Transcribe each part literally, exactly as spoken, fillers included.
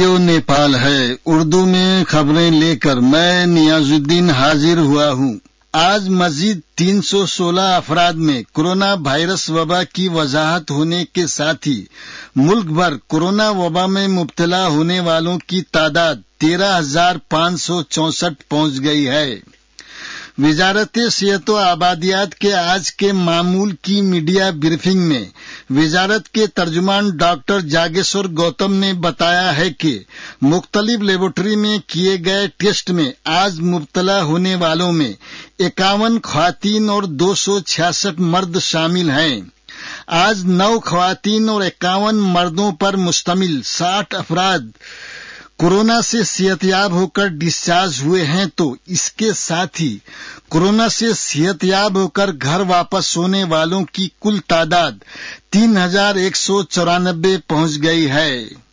Radio Nepal ہے، اردو میں خبریں لے کر میں نیاز الدین حاضر ہوا ہوں۔ آج مزید تین سو سولہ افراد میں کورونا وائرس وبا کی وضاحت ہونے کے ساتھ ہی ملک بھر کورونا وبا میں مبتلا ہونے والوں کی تعداد تیرہ ہزار پانچ سو چونسٹھ پہنچ گئی ہے۔ وزارت صحت و آبادیات کے آج کے معمول کی میڈیا بریفنگ میں وزارت کے ترجمان ڈاکٹر جاگیشور گوتم نے بتایا ہے کہ مختلف لیبارٹری میں کیے گئے ٹیسٹ میں آج مبتلا ہونے والوں میں اکاون خواتین اور دو سو چھیاسٹھ مرد شامل ہیں۔ آج نو خواتین اور اکاون مردوں پر مشتمل ساٹھ افراد کورونا سے صحت یاب ہو کر ڈسچارج ہوئے ہیں، تو اس کے ساتھ ہی کورونا سے صحت یاب ہو کر گھر واپس ہونے والوں کی کل تعداد تین ہزار ایک سو چورانبے پہنچ گئی ہے۔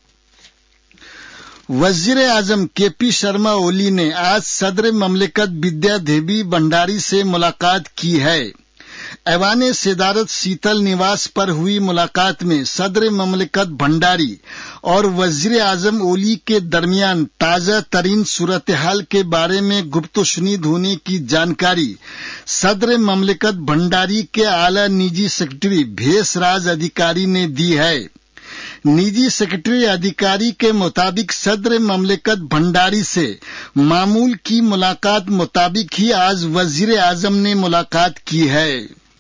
وزیر اعظم کے پی شرما اولی نے آج صدر مملکت ودیا دیوی بھنڈاری سے ملاقات کی ہے۔ ایوان صدارت شیتل نواس پر ہوئی ملاقات میں صدر مملکت بھنڈاری اور وزیر اعظم اولی کے درمیان تازہ ترین صورتحال کے بارے میں گفت و شنید ہونے کی جانکاری صدر مملکت بھنڈاری کے اعلی نجی سیکرٹری بھیس راج ادھیکاری نے دی ہے۔ نجی سیکرٹری ادھیکاری کے مطابق صدر مملکت بھنڈاری سے معمول کی ملاقات مطابق ہی آج وزیر اعظم نے ملاقات کی ہے۔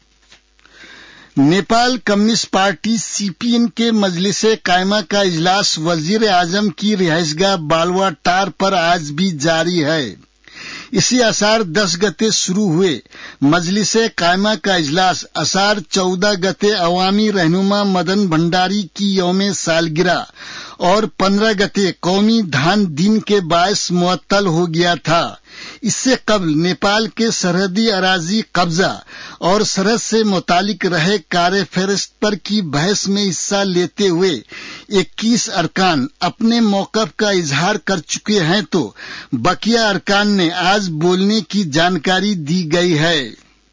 Nepal communist party C P M کے مجلس قائمہ کا اجلاس وزیر اعظم کی رہائش گاہ بالوا ٹار پر آج بھی جاری ہے۔ اسی اثار دس گتے شروع ہوئے مجلس قائمہ کا اجلاس اثار چودہ گتے عوامی رہنما مدن بھنڈاری کی یوم سالگرہ اور پندرہ گتے قومی دھان دن کے باعث معطل ہو گیا تھا۔ اس سے قبل نیپال کے سرحدی اراضی قبضہ اور سرحد سے متعلق رہے کار فہرست پر کی بحث میں حصہ لیتے ہوئے اکیس ارکان اپنے موقف کا اظہار کر چکے ہیں، تو بقیہ ارکان نے آج بولنے کی جانکاری دی گئی ہے۔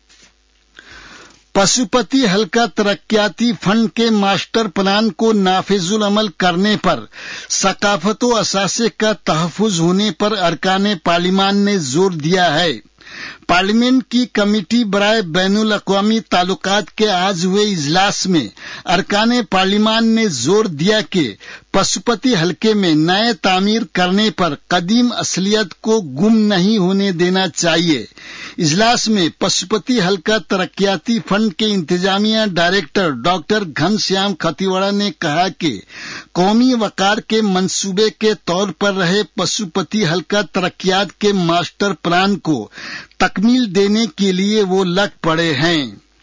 پشوپتی حلقہ ترقیاتی فنڈ کے ماسٹر پلان کو نافذ العمل کرنے پر ثقافت و اثاثے کا تحفظ ہونے پر ارکان پارلیمان نے زور دیا ہے۔ پارلیمنٹ کی کمیٹی برائے بین الاقوامی تعلقات کے آج ہوئے اجلاس میں ارکان پارلیمان نے زور دیا کہ پشوپتی حلقے میں نئے تعمیر کرنے پر قدیم اصلیت کو گم نہیں ہونے دینا چاہیے۔ اجلاس میں پشوپتی حلقہ ترقیاتی فنڈ کے انتظامیہ ڈائریکٹر ڈاکٹر گھن شیام کھتیواڑا نے کہا کہ قومی وقار کے منصوبے کے طور پر رہے پشوپتی حلقہ ترقیات کے ماسٹر پلان کو تکمیل دینے کے لیے وہ لگ پڑے ہیں۔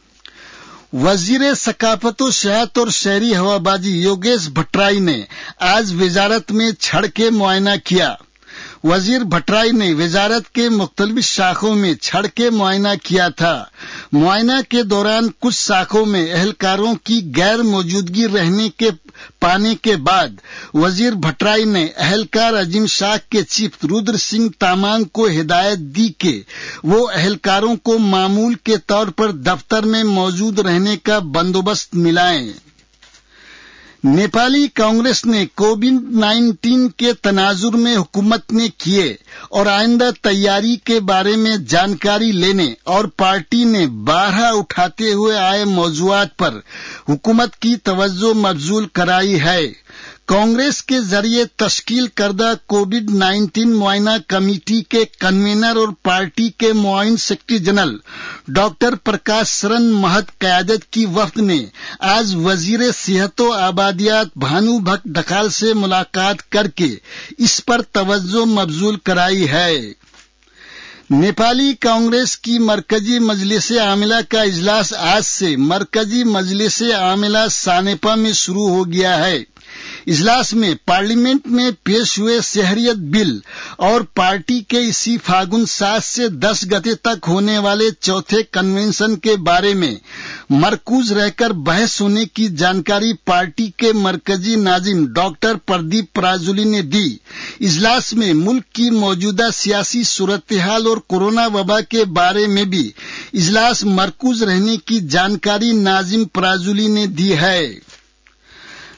وزیر ثقافت و سیاحت اور شہری ہوابازی یوگیش بھٹرائی نے آج وزارت میں چھڑ کے معائنہ کیا۔ وزیر بھٹرائی نے وزارت کے مختلف شاخوں میں چھڑ کے معائنہ کیا تھا۔ معائنہ کے دوران کچھ شاخوں میں اہلکاروں کی غیر موجودگی رہنے کے پانے کے بعد وزیر بھٹرائی نے اہلکار عظیم شاخ کے چیف رودر سنگھ تامانگ کو ہدایت دی کہ وہ اہلکاروں کو معمول کے طور پر دفتر میں موجود رہنے کا بندوبست ملائیں۔ نیپالی کانگریس نے کووڈ نائنٹین کے تناظر میں حکومت نے کیے اور آئندہ تیاری کے بارے میں جانکاری لینے اور پارٹی نے بارہا اٹھاتے ہوئے آئے موضوعات پر حکومت کی توجہ مبذول کرائی ہے۔ کانگریس کے ذریعے تشکیل کردہ کووڈ نائنٹین معائنہ کمیٹی کے کنوینر اور پارٹی کے معاون سیکرٹری جنرل ڈاکٹر پرکاش شرن مہت قیادت کی وفد نے آج وزیر صحت و آبادیات بھانو بھکت ڈکھال سے ملاقات کر کے اس پر توجہ مبذول کرائی ہے۔ نیپالی کانگریس کی مرکزی مجلس عاملہ کا اجلاس آج سے مرکزی مجلس عاملہ سانیپا میں شروع ہو گیا ہے۔ اجلاس میں پارلیمنٹ میں پیش ہوئے شہریت بل اور پارٹی کے اسی فاگن سات سے دس گتے تک ہونے والے چوتھے کنونشن کے بارے میں مرکوز رہ کر بحث ہونے کی جانکاری پارٹی کے مرکزی ناظم ڈاکٹر پردیپ پراجولی نے دی۔ اجلاس میں ملک کی موجودہ سیاسی صورتحال اور کورونا وبا کے بارے میں بھی اجلاس مرکوز رہنے کی جانکاری ناظم پراجولی نے دی ہے۔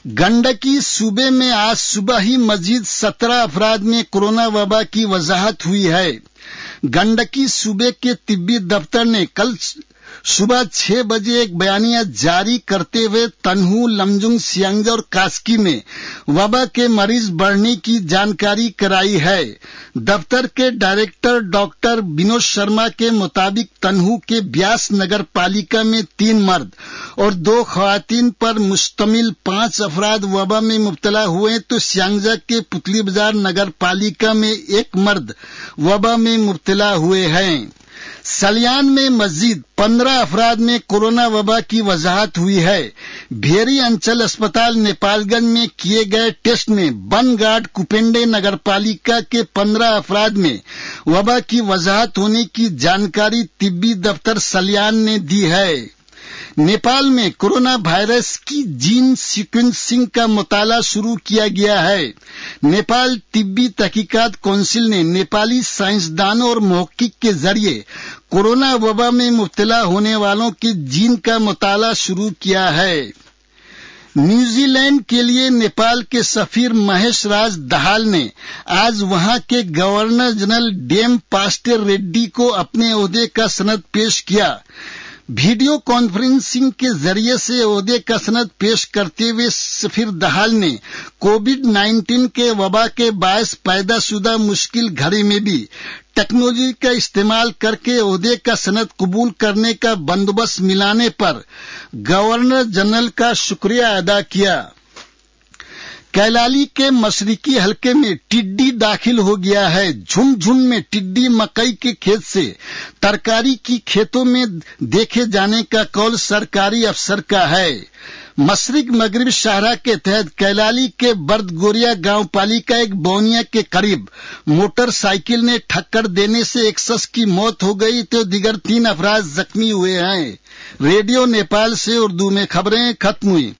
गंडकी सूबे में आज सुबह ही मजीद सत्रह अफराद में कोरोना वबा की वजाहत हुई है। गंडकी सूबे के तिब्बी दफ्तर ने कल सुबह छह बजे एक बयानिया जारी करते हुए तनहू, लमजुंग, सियांग और कास्की में वबा के मरीज बढ़ने की जानकारी कराई है। दफ्तर के डायरेक्टर डॉक्टर विनोद शर्मा के मुताबिक तनहू के ब्यास नगर पालिका में तीन मर्द और दो खवातीन पर मुश्तमिल पांच अफराद वबा में मुब्तला हुए, तो सियांगजा के पुतली बाजार नगर पालिका में एक मर्द वबा में मुब्तला हुए हैं। सलियान में मजीद पंद्रह अफराद में कोरोना वबा की वजाहत हुई है। भेरी अंचल अस्पताल नेपालगंज में किए गए टेस्ट में बनगाड कुपेंडे नगर पालिका के पंद्रह अफराद में वबा की वजाहत होने की जानकारी तिब्बी दफ्तर सलियान ने दी है। नेपाल में कोरोना वायरस की जीन सीक्वेंसिंग का मुताला शुरू किया गया है। नेपाल तिब्बी तहकीकात काउंसिल ने नेपाली साइंसदानों और मुहक्किक के जरिए कोरोना वबा में मुब्तला होने वालों के जीन का मुताला शुरू किया है। न्यूजीलैंड के लिए नेपाल के सफीर महेश राज दहाल ने आज वहां के गवर्नर जनरल डेम पास्टे रेड्डी को अपने ओहदे का सनद पेश किया। वीडियो कॉन्फ्रेंसिंग के जरिए से ओहदे का सनद पेश करते हुए सफीर दहाल ने कोविड नाइन्टीन के वबा के बायस पैदा शुदा मुश्किल घड़ी में भी टेक्नोलॉजी का इस्तेमाल करके ओहदे का सनद कबूल करने का बंदोबस्त मिलाने पर गवर्नर जनरल का शुक्रिया अदा किया। कैलाली के मशरिकी हलके में टिड्डी दाखिल हो गया है। झुंड-झुंड में टिड्डी मकई के खेत से तरकारी की खेतों में देखे जाने का कौल सरकारी अफसर का है। मशरिक मगरिब शाहरा के तहत कैलाली के बर्दगोरिया गांव पालिका एक बोनिया के करीब मोटरसाइकिल ने ठक्कर देने से एक शख्स की मौत हो गई तो दिगर तीन अफराद जख्मी हुए हैं। रेडियो नेपाल से उर्दू में खबरें खत्म हुई।